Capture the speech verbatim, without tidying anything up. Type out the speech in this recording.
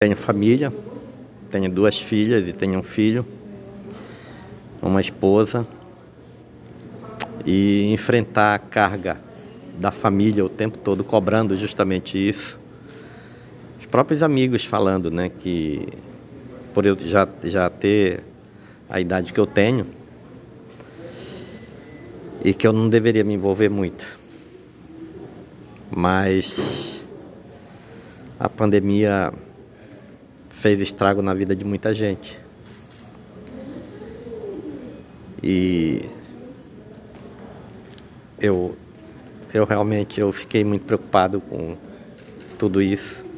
Tenho família, tenho duas filhas e tenho um filho, uma esposa, e enfrentar a carga da família o tempo todo cobrando justamente isso. Os próprios amigos falando, né, que por eu já, já ter a idade que eu tenho e que eu não deveria me envolver muito. Mas a pandemia fez estrago na vida de muita gente. E eu, eu realmente eu fiquei muito preocupado com tudo isso.